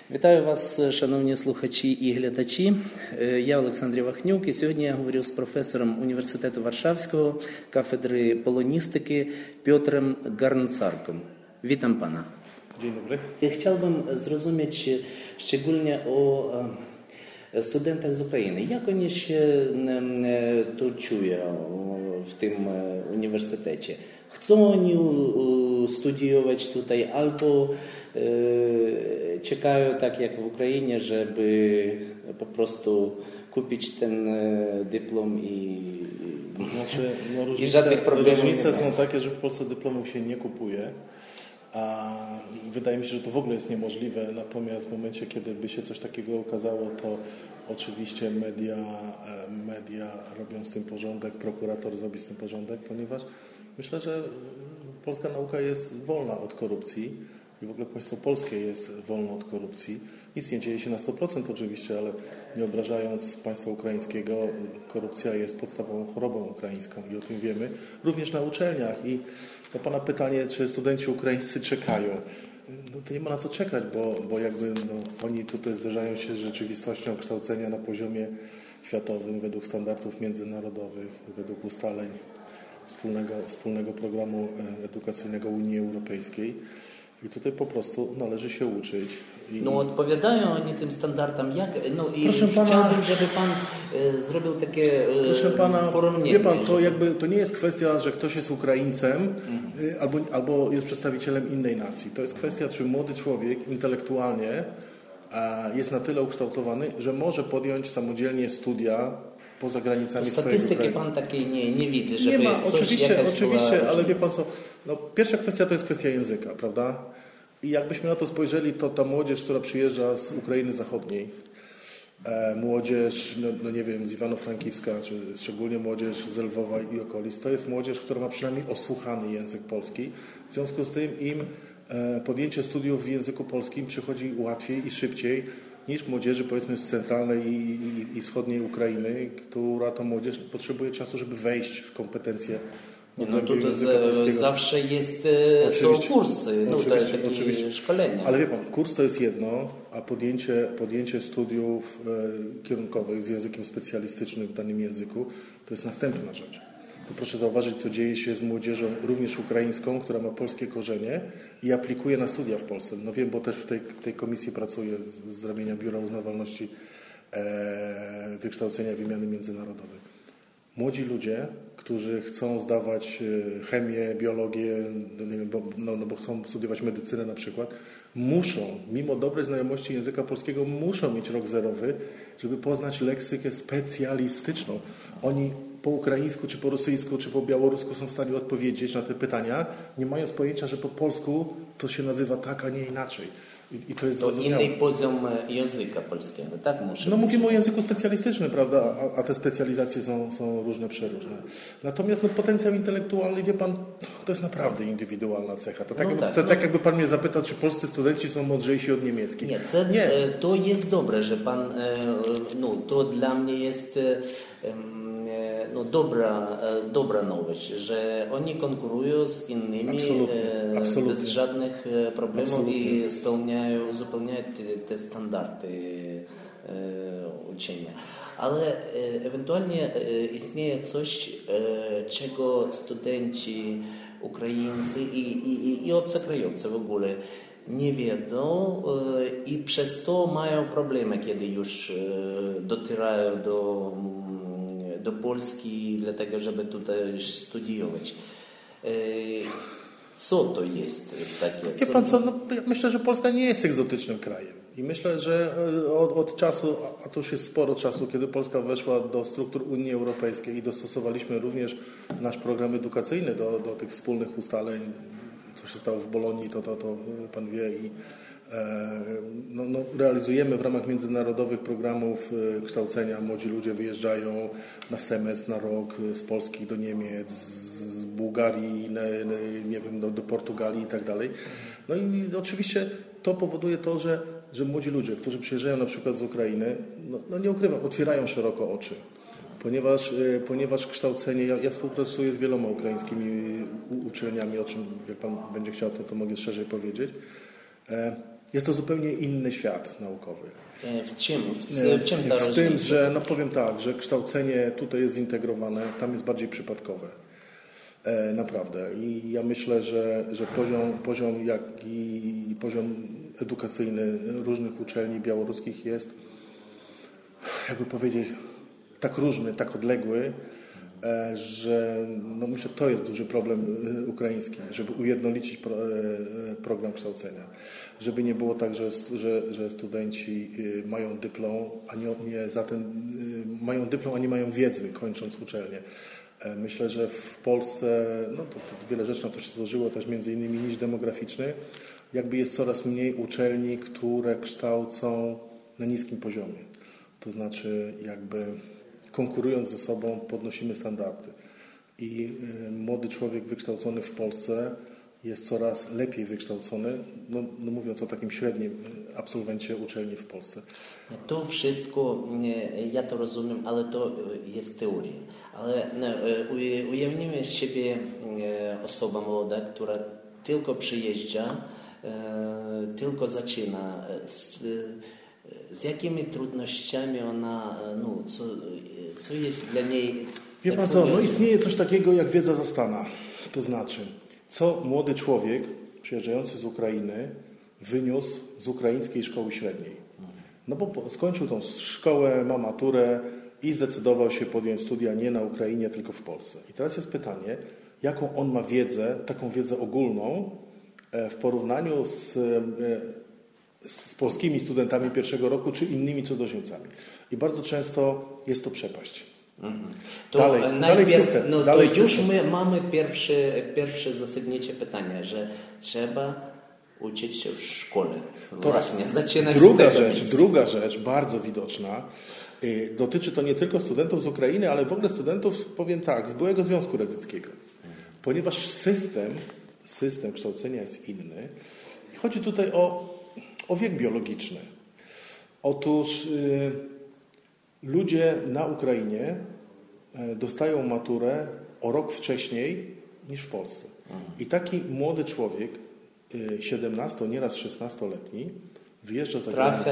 Вітаю вас, шановні слухачі і глядачі. Я Олександр Вахнюк, і сьогодні я говорю з професором Університету Варшавського кафедри полоністики Piotrem Garncarkiem. Witam pana. Dzień dobry. Chciałbym zrozumieć szczególnie o studentach z Ukrainy. Jak oni się tu czują w tym uniwersytecie? Chcą oni studiować tutaj albo czekają tak jak w Ukrainie, żeby po prostu kupić ten dyplom To znaczy, i żadnych problemów różnice są takie, że w Polsce dyplomów się nie kupuje, a wydaje mi się, że to w ogóle jest niemożliwe. Natomiast w momencie, kiedy by się coś takiego okazało, to oczywiście media robią z tym porządek, prokurator zrobi z tym porządek, ponieważ myślę, że polska nauka jest wolna od korupcji i w ogóle państwo polskie jest wolne od korupcji. Nic nie dzieje się na 100% oczywiście, ale nie obrażając państwa ukraińskiego, korupcja jest podstawową chorobą ukraińską i o tym wiemy, również na uczelniach. I na pana pytanie, czy studenci ukraińscy czekają, no to nie ma na co czekać, bo jakby oni tutaj zderzają się z rzeczywistością kształcenia na poziomie światowym, według standardów międzynarodowych, według ustaleń wspólnego programu edukacyjnego Unii Europejskiej. I tutaj po prostu należy się uczyć. Odpowiadają oni tym standardom. Proszę pana, chciałbym, żeby pan zrobił takie porównanie. Wie pan, to nie jest kwestia, że ktoś jest Ukraińcem albo jest przedstawicielem innej nacji. To jest kwestia, czy młody człowiek intelektualnie jest na tyle ukształtowany, że może podjąć samodzielnie studia poza granicami swojego kraju. Statystyki pan takiej nie widzi, żeby nie ma, oczywiście, ale wie pan co, pierwsza kwestia to jest kwestia języka, prawda? I jakbyśmy na to spojrzeli, to ta młodzież, która przyjeżdża z Ukrainy Zachodniej, młodzież, nie wiem, z Iwano-Frankiwska, czy szczególnie młodzież z Lwowa i okolic, to jest młodzież, która ma przynajmniej osłuchany język polski. W związku z tym im podjęcie studiów w języku polskim przychodzi łatwiej i szybciej niż młodzieży, powiedzmy, z centralnej i wschodniej Ukrainy, która to młodzież potrzebuje czasu, żeby wejść w kompetencje. To zawsze są kursy, takie szkolenia. Ale wie pan, kurs to jest jedno, a podjęcie studiów kierunkowych z językiem specjalistycznym w danym języku to jest następna rzecz. To proszę zauważyć, co dzieje się z młodzieżą również ukraińską, która ma polskie korzenie i aplikuje na studia w Polsce. No wiem, bo też w tej komisji pracuję z ramienia Biura Uznawalności Wykształcenia Wymiany Międzynarodowej. Młodzi ludzie, którzy chcą zdawać chemię, biologię, nie wiem, bo chcą studiować medycynę na przykład, muszą, mimo dobrej znajomości języka polskiego, muszą mieć rok zerowy, żeby poznać leksykę specjalistyczną. Oni po ukraińsku, czy po rosyjsku, czy po białorusku są w stanie odpowiedzieć na te pytania, nie mając pojęcia, że po polsku to się nazywa tak, a nie inaczej. I to jest zrozumiałe. Inny poziom języka polskiego, tak? Mówimy o języku specjalistycznym, prawda? A te specjalizacje są różne, przeróżne. Natomiast potencjał intelektualny, wie pan, to jest naprawdę indywidualna cecha. To tak jakby pan mnie zapytał, czy polscy studenci są mądrzejsi od niemieckich. Nie. To jest dobre, że pan, to dla mnie jest dobra nowość, że oni konkurują z innymi Absolutnie. bez żadnych problemów. Absolutnie. I zupełniają te standardy uczenia. Ale ewentualnie istnieje coś, czego studenci ukraińcy i obcokrajowcy w ogóle nie wiedzą i przez to mają problemy, kiedy już docierają do Polski, dlatego żeby tutaj studiować. Co to jest takie? Wie pan co, ja myślę, że Polska nie jest egzotycznym krajem. I myślę, że od czasu, a to już jest sporo czasu, kiedy Polska weszła do struktur Unii Europejskiej i dostosowaliśmy również nasz program edukacyjny do tych wspólnych ustaleń, co się stało w Bolonii, to pan wie i realizujemy w ramach międzynarodowych programów kształcenia. Młodzi ludzie wyjeżdżają na semestr, na rok z Polski do Niemiec, z Bułgarii, nie wiem, do Portugalii i tak dalej. No i oczywiście to powoduje to, że młodzi ludzie, którzy przyjeżdżają na przykład z Ukrainy, nie ukrywam, otwierają szeroko oczy. Ponieważ kształcenie, ja współpracuję z wieloma ukraińskimi uczelniami, o czym jak pan będzie chciał, to mogę szerzej powiedzieć. jest to zupełnie inny świat naukowy. W czym ta różnica? W tym, że no powiem tak, że kształcenie tutaj jest zintegrowane, tam jest bardziej przypadkowe. Naprawdę. I ja myślę, że poziom jak i poziom edukacyjny różnych uczelni białoruskich jest, jakby powiedzieć, tak różny, tak odległy, że no myślę, to jest duży problem ukraiński, żeby ujednolicić program kształcenia. Żeby nie było tak, że studenci mają dyplom, mają dyplom, a nie mają wiedzy, kończąc uczelnię. Myślę, że w Polsce, no to wiele rzeczy na to się złożyło, też między innymi niż demograficzny, jakby jest coraz mniej uczelni, które kształcą na niskim poziomie. To znaczy jakby konkurując ze sobą podnosimy standardy. I młody człowiek wykształcony w Polsce jest coraz lepiej wykształcony, no mówiąc o takim średnim absolwencie uczelni w Polsce. To wszystko, ja to rozumiem, ale to jest teoria. Ale ujawnimy z siebie osoba młoda, która tylko przyjeżdża, tylko zaczyna. Z jakimi trudnościami ona, co jest dla niej... Wie pan co, no istnieje coś takiego jak wiedza zastana. To znaczy, co młody człowiek przyjeżdżający z Ukrainy wyniósł z ukraińskiej szkoły średniej. No bo skończył tą szkołę, ma maturę i zdecydował się podjąć studia nie na Ukrainie, tylko w Polsce. I teraz jest pytanie, jaką on ma wiedzę, taką wiedzę ogólną w porównaniu z polskimi studentami pierwszego roku, czy innymi cudzoziemcami. I bardzo często jest to przepaść. To dalej system. To już my mamy pierwsze zasadnicze pytanie, że trzeba uczyć się w szkole. To właśnie, zaczynać druga rzecz, bardzo widoczna, dotyczy to nie tylko studentów z Ukrainy, ale w ogóle studentów, powiem tak, z byłego Związku Radzieckiego. Ponieważ system kształcenia jest inny. I chodzi tutaj o wiek biologiczny. Otóż ludzie na Ukrainie dostają maturę o rok wcześniej niż w Polsce. I taki młody człowiek, 17, nieraz 16-letni, wyjeżdża za granicę.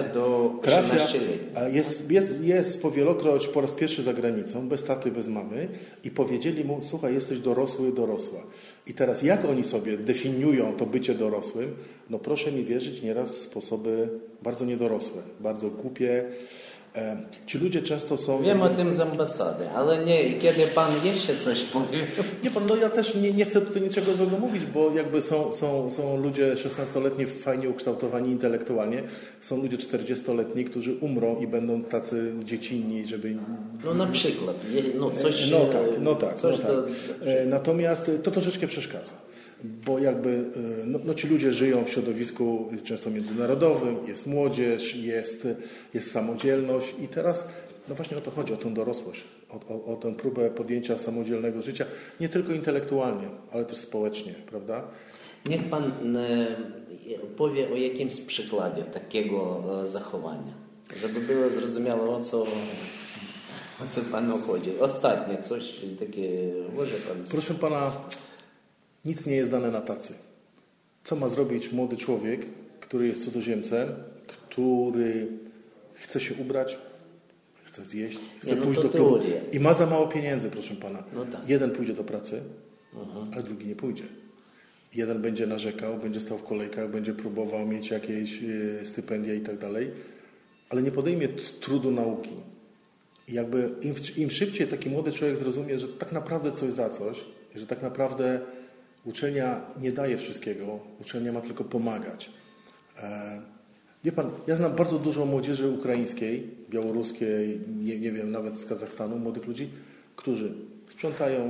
Jest powielokroć po raz pierwszy za granicą, bez taty, bez mamy i powiedzieli mu, słuchaj, jesteś dorosły, dorosła. I teraz jak oni sobie definiują to bycie dorosłym? No proszę mi wierzyć, nieraz sposoby bardzo niedorosłe, bardzo głupie. Ci ludzie często są... Wiem o tym z ambasady, ale nie, kiedy pan jeszcze coś powie... Nie pan, no ja też nie chcę tutaj niczego złego mówić, bo jakby są ludzie 16-letni fajnie ukształtowani intelektualnie, są ludzie 40-letni, którzy umrą i będą tacy dziecinni, żeby... No na przykład, coś... Natomiast to troszeczkę przeszkadza. Bo jakby ci ludzie żyją w środowisku często międzynarodowym, jest młodzież, jest samodzielność i teraz no właśnie o to chodzi, o tę dorosłość, o tę próbę podjęcia samodzielnego życia, nie tylko intelektualnie, ale też społecznie, prawda? Niech pan powie o jakimś przykładzie takiego zachowania, żeby było zrozumiałe o co panu chodzi. Ostatnie coś takie może pan... Proszę pana, nic nie jest dane na tacy. Co ma zrobić młody człowiek, który jest cudzoziemcem, który chce się ubrać, chce zjeść, chce pójść do klubu i ma za mało pieniędzy, proszę pana. Jeden pójdzie do pracy, ale drugi nie pójdzie. Jeden będzie narzekał, będzie stał w kolejkach, będzie próbował mieć jakieś stypendia i tak dalej, ale nie podejmie trudu nauki. I jakby im szybciej taki młody człowiek zrozumie, że tak naprawdę coś za coś, że tak naprawdę uczelnia nie daje wszystkiego, uczelnia ma tylko pomagać. Wie pan, ja znam bardzo dużo młodzieży ukraińskiej, białoruskiej, nie wiem, nawet z Kazachstanu, młodych ludzi, którzy sprzątają,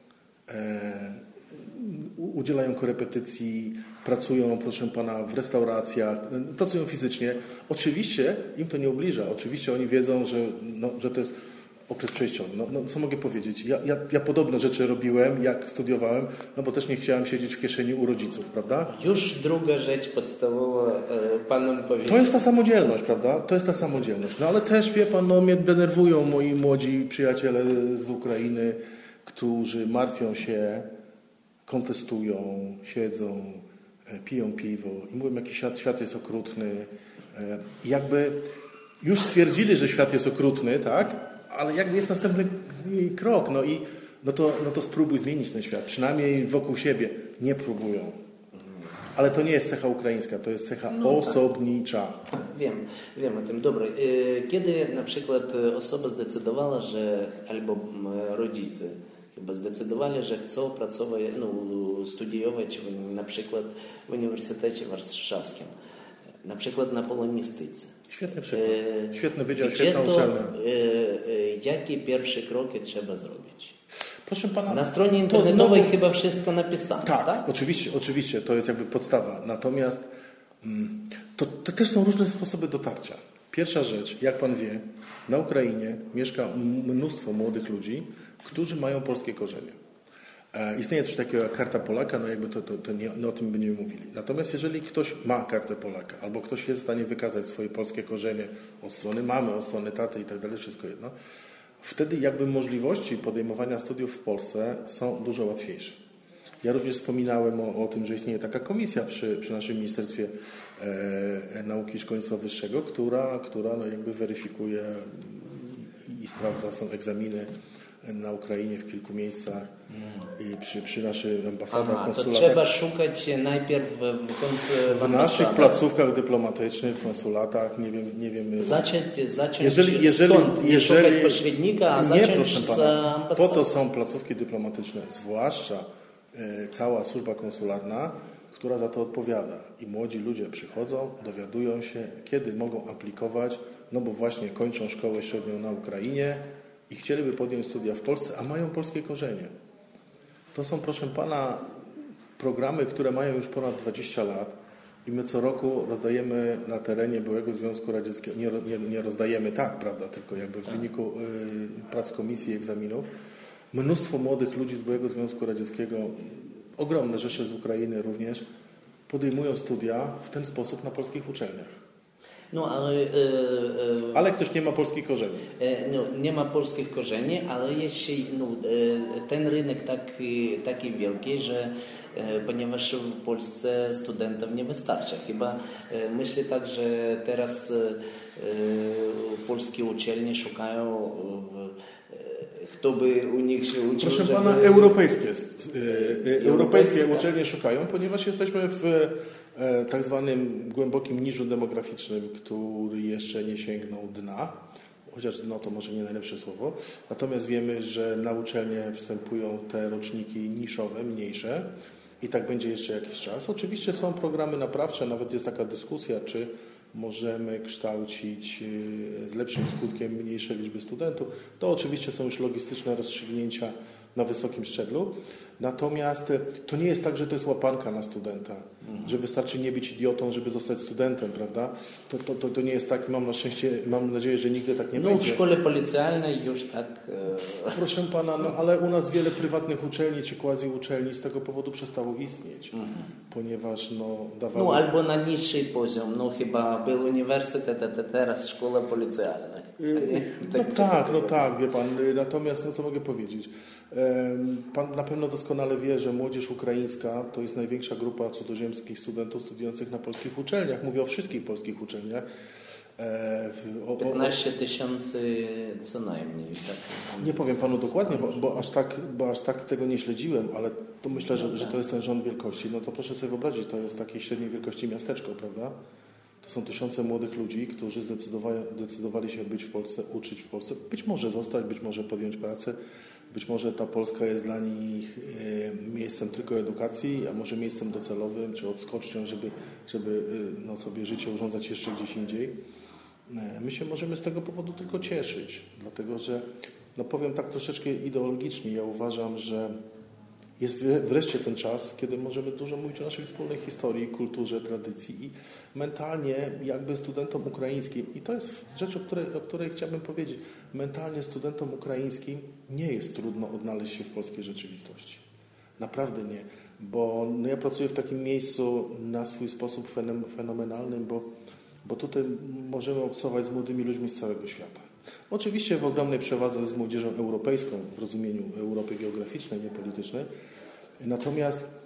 udzielają korepetycji, pracują, proszę pana, w restauracjach, pracują fizycznie. Oczywiście im to nie ubliża, oczywiście oni wiedzą, że to jest okres przejściowy. Co mogę powiedzieć? Ja podobne rzeczy robiłem, jak studiowałem, bo też nie chciałem siedzieć w kieszeni u rodziców, prawda? Już druga rzecz podstawowa panom powiedzieć. To jest ta samodzielność, prawda? To jest ta samodzielność. Ale też, wie pan, mnie denerwują moi młodzi przyjaciele z Ukrainy, którzy martwią się, kontestują, siedzą, piją piwo i mówią, jaki świat jest okrutny. I jakby już stwierdzili, że świat jest okrutny, tak? Ale jakby jest następny krok. No to spróbuj zmienić ten świat. Przynajmniej wokół siebie. Nie próbują. Ale to nie jest cecha ukraińska, to jest cecha osobnicza. Tak, wiem o tym. Dobra. Kiedy na przykład osoba zdecydowała, że albo rodzice chyba zdecydowali, że chcą pracować, studiować na przykład w Uniwersytecie Warszawskim, na przykład na polonistyce. Świetny przykład. Świetny wydział, świetna uczelnia. Jakie pierwsze kroki trzeba zrobić? Proszę pana, na stronie internetowej chyba wszystko napisane. Tak? Oczywiście, to jest jakby podstawa. Natomiast to też są różne sposoby dotarcia. Pierwsza rzecz, jak pan wie, na Ukrainie mieszka mnóstwo młodych ludzi, którzy mają polskie korzenie. Istnieje coś takiego jak karta Polaka, jakby to nie o tym będziemy mówili. Natomiast jeżeli ktoś ma kartę Polaka, albo ktoś jest w stanie wykazać swoje polskie korzenie od strony mamy, od strony taty i tak dalej, wszystko jedno, wtedy jakby możliwości podejmowania studiów w Polsce są dużo łatwiejsze. Ja również wspominałem o tym, że istnieje taka komisja przy naszym Ministerstwie Nauki i Szkolnictwa Wyższego, która jakby weryfikuje i sprawdza, są egzaminy na Ukrainie w kilku miejscach i przy naszych ambasadach, konsulatach. To trzeba szukać najpierw w naszych placówkach dyplomatycznych, konsulatach, nie wiem. Zacząć jeżeli szukać pośrednika, a zacząć proszę z pana, ambasady. po to są placówki dyplomatyczne, zwłaszcza cała służba konsularna, która za to odpowiada. I młodzi ludzie przychodzą, dowiadują się, kiedy mogą aplikować, bo właśnie kończą szkołę średnią na Ukrainie i chcieliby podjąć studia w Polsce, a mają polskie korzenie. To są, proszę pana, programy, które mają już ponad 20 lat i my co roku rozdajemy na terenie byłego Związku Radzieckiego, nie rozdajemy tak, prawda, tylko jakby w wyniku prac komisji i egzaminów, mnóstwo młodych ludzi z byłego Związku Radzieckiego, ogromne rzesze z Ukrainy również, podejmują studia w ten sposób na polskich uczelniach. Ale ktoś nie ma polskich korzeni. Nie ma polskich korzeni, ale jeśli ten rynek taki wielki, że ponieważ w Polsce studentów nie wystarcza. Chyba myślę tak, że teraz polskie uczelnie szukają, kto by u nich się uczył. Proszę pana, europejskie uczelnie szukają, ponieważ jesteśmy w tak zwanym głębokim niżu demograficznym, który jeszcze nie sięgnął dna, chociaż dno to może nie najlepsze słowo. Natomiast wiemy, że na uczelnie wstępują te roczniki niszowe, mniejsze i tak będzie jeszcze jakiś czas. Oczywiście są programy naprawcze, nawet jest taka dyskusja, czy możemy kształcić z lepszym skutkiem mniejszej liczby studentów. To oczywiście są już logistyczne rozstrzygnięcia na wysokim szczeblu. Natomiast to nie jest tak, że to jest łapanka na studenta, że wystarczy nie być idiotą, żeby zostać studentem, prawda? To nie jest tak, mam nadzieję, że nigdy tak nie będzie. W szkole policjalnej już tak... Proszę pana, ale u nas wiele prywatnych uczelni czy quasi-uczelni z tego powodu przestało istnieć, ponieważ dawały... albo na niższy poziom, chyba był uniwersytet, a teraz szkoła policjalna. Tak, wie pan. Natomiast, co mogę powiedzieć? Pan na pewno doskonale wie, że młodzież ukraińska to jest największa grupa cudzoziemskich studentów studiujących na polskich uczelniach. Mówię o wszystkich polskich uczelniach. 15 tysięcy co najmniej. Tak. Nie powiem panu dokładnie, bo aż tak tego nie śledziłem, ale to myślę, że to jest ten rząd wielkości. To proszę sobie wyobrazić, to jest takiej średniej wielkości miasteczko, prawda? To są tysiące młodych ludzi, którzy zdecydowali się być w Polsce, uczyć w Polsce. Być może zostać, być może podjąć pracę. Być może ta Polska jest dla nich miejscem tylko edukacji, a może miejscem docelowym, czy odskocznią, żeby sobie życie urządzać jeszcze gdzieś indziej. My się możemy z tego powodu tylko cieszyć, dlatego że, powiem tak troszeczkę ideologicznie, ja uważam, że jest wreszcie ten czas, kiedy możemy dużo mówić o naszej wspólnej historii, kulturze, tradycji i mentalnie jakby studentom ukraińskim, i to jest rzecz, o której chciałbym powiedzieć, mentalnie studentom ukraińskim nie jest trudno odnaleźć się w polskiej rzeczywistości. Naprawdę nie, bo ja pracuję w takim miejscu na swój sposób fenomenalnym, bo tutaj możemy obcować z młodymi ludźmi z całego świata. Oczywiście w ogromnej przewadze z młodzieżą europejską, w rozumieniu Europy geograficznej, nie politycznej. Natomiast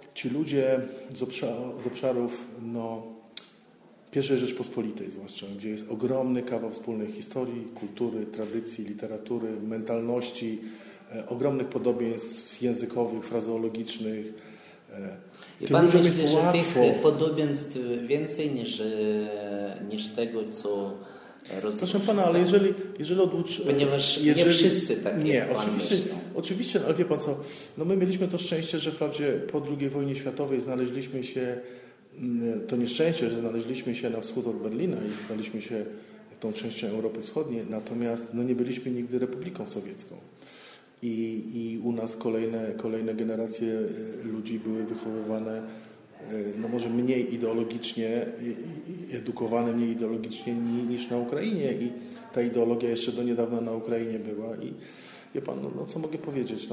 ci ludzie z obszarów pierwszej Rzeczpospolitej zwłaszcza, gdzie jest ogromny kawał wspólnej historii, kultury, tradycji, literatury, mentalności, ogromnych podobieństw językowych, frazeologicznych. I pan myśli, że tych podobieństw więcej niż tego, co rozumiem. Proszę pana, ale jeżeli ponieważ nie wszyscy tak nie, jak pan oczywiście, ale wie pan co, my mieliśmy to szczęście, że wprawdzie po II wojnie światowej znaleźliśmy się, to nieszczęście, że znaleźliśmy się na wschód od Berlina i staliśmy się tą częścią Europy Wschodniej, natomiast nie byliśmy nigdy Republiką Sowiecką. I u nas kolejne generacje ludzi były wychowywane może mniej ideologicznie, edukowane mniej ideologicznie niż na Ukrainie i ta ideologia jeszcze do niedawna na Ukrainie była i wie pan, co mogę powiedzieć,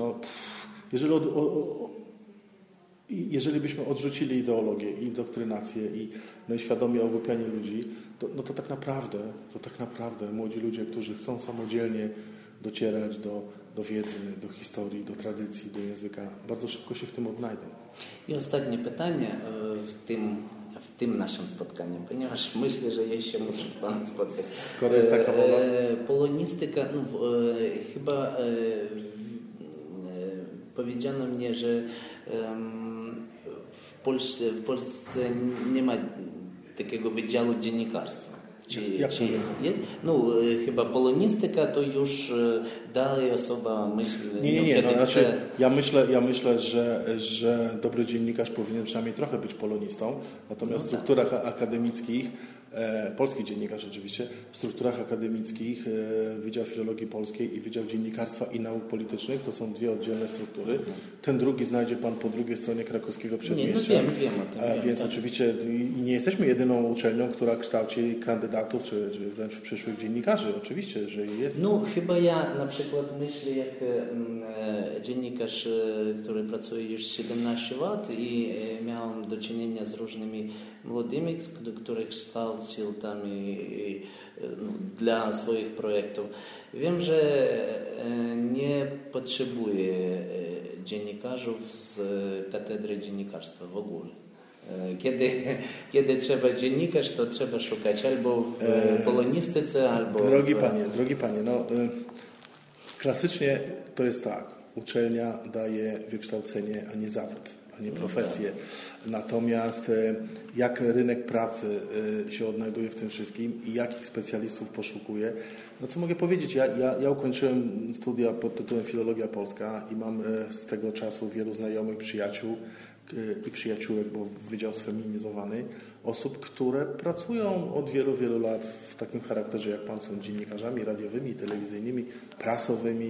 jeżeli byśmy odrzucili ideologię i indoktrynację i świadomie ogłupianie ludzi, to tak naprawdę młodzi ludzie, którzy chcą samodzielnie docierać do wiedzy, do historii, do tradycji, do języka, bardzo szybko się w tym odnajdą. I ostatnie pytanie w tym naszym spotkaniu, ponieważ myślę, że ja się muszę z panem spotkać. Skoro jest taka wola? Polonistyka, chyba powiedziano mnie, że w Polsce nie ma takiego wydziału dziennikarstwa. Czy jest? Chyba polonistyka to już dalej osoba myśli... Nie. Ja myślę, że dobry dziennikarz powinien przynajmniej trochę być polonistą, natomiast w strukturach akademickich, polski dziennikarz oczywiście, w strukturach akademickich Wydział Filologii Polskiej i Wydział Dziennikarstwa i Nauk Politycznych to są dwie oddzielne struktury. Ten drugi znajdzie pan po drugiej stronie krakowskiego przedmieścia. Wiem o tym. Więc oczywiście nie jesteśmy jedyną uczelnią, która kształci kandydatów czy wręcz przyszłych dziennikarzy. Oczywiście, że jest. Chyba ja na przykład myślę jak dziennikarz, który pracuje już 17 lat i miałem do czynienia z różnymi młodymi, których kształcił tam dla swoich projektów. Wiem, że nie potrzebuję dziennikarzów z katedry dziennikarstwa w ogóle. Kiedy trzeba dziennikarz, to trzeba szukać albo w polonistyce, albo... Drogi panie, klasycznie to jest tak. Uczelnia daje wykształcenie, a nie zawód, a nie profesję. Natomiast jak rynek pracy się odnajduje w tym wszystkim i jakich specjalistów poszukuje, co mogę powiedzieć? Ja ukończyłem studia pod tytułem Filologia Polska i mam z tego czasu wielu znajomych, przyjaciół i przyjaciółek, bo wydział sfeminizowany, osób, które pracują od wielu, wielu lat w takim charakterze jak pan, są dziennikarzami radiowymi, telewizyjnymi, prasowymi.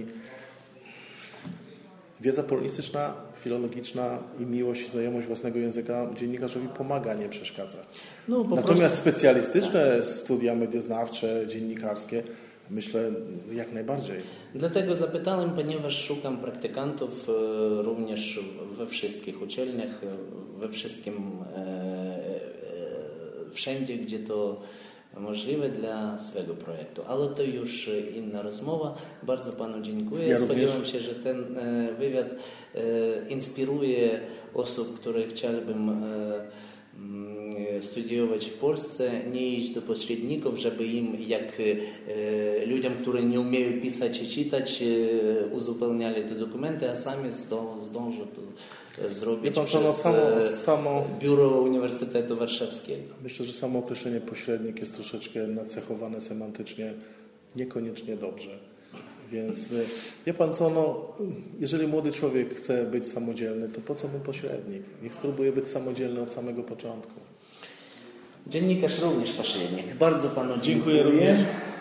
Wiedza polonistyczna, filologiczna i miłość i znajomość własnego języka dziennikarzowi pomaga, nie przeszkadza. Natomiast specjalistyczne studia medioznawcze, dziennikarskie, myślę, jak najbardziej. Dlatego zapytałem, ponieważ szukam praktykantów również we wszystkich uczelniach, we wszystkim, wszędzie, gdzie to możliwe dla swego projektu. Ale to już inna rozmowa. Bardzo panu dziękuję. Ja spodziewam się, że ten wywiad inspiruje osób, które chciałbym studiować w Polsce, nie iść do pośredników, żeby im, jak ludziom, którzy nie umieją pisać i czytać, uzupełniali te dokumenty, a sami zdążą to zrobić przez Biuro Uniwersytetu Warszawskiego. Myślę, że samo określenie pośrednik jest troszeczkę nacechowane semantycznie, niekoniecznie dobrze. Więc wie pan co, jeżeli młody człowiek chce być samodzielny, to po co mu pośrednik? Niech spróbuje być samodzielny od samego początku. Dziennikarz również pośrednik. Bardzo panu dziękuję również.